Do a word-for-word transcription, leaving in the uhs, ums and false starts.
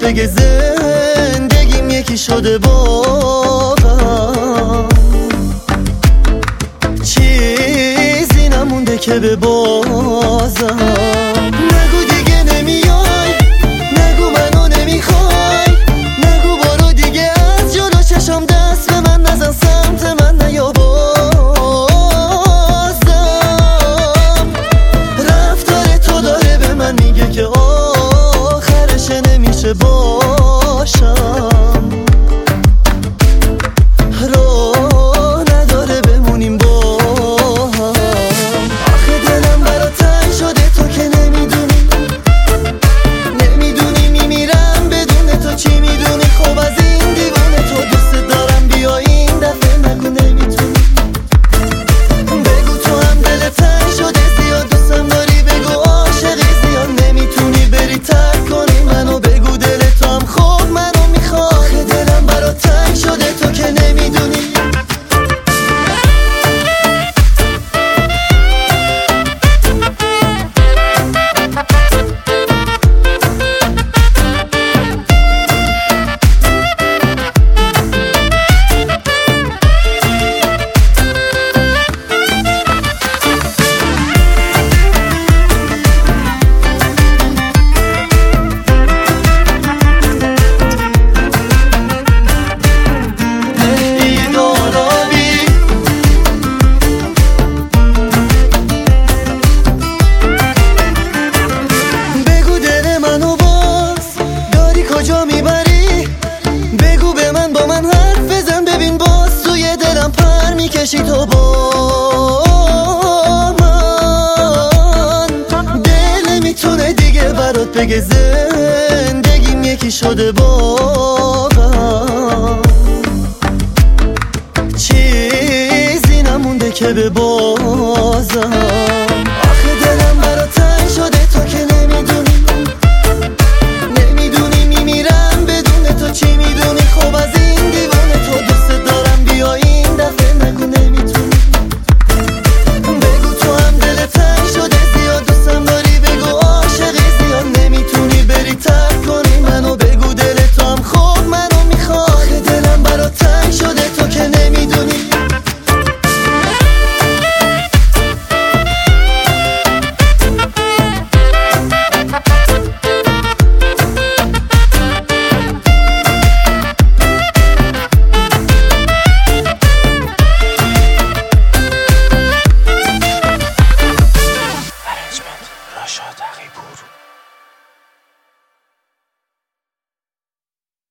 بگه زندگیم یکی شده واقعا، چیزی نمونده که به بازم. نگو دیگه نمیای، نگو منو نمیخوای، نگو برو دیگه از جلو چشم دست به من نزن، سمت من نیا بازم. رفتار تو داره به من میگه که آخرش نمیشه باشم، راه نداره بمونیم با هم. آخه دلم برات تنگ شده تو که نمیدونی، نمیدونی میمیرم بدون تو، چی میدونی؟ خب از این دیوونه تو دوست دارم، بیا این دفعه نگو نمیتونی. بگو تو هم دلت تنگ شده زیاد، دوستم داری بگو عاشقی زیاد، نمیتونی بری ترک کنی منو، بگو دل تو هم خب منو میخواد. آخه دلم برات تنگ شده تو که نمیدونی. کجا میبری؟ بگو به من، با من حرف بزن، ببین باز توی دلم پر میکشی تو با من. دل نمیتونه دیگه برات بگه زندگیم یکی شده واقعا، چیزی نمونده که به بازم.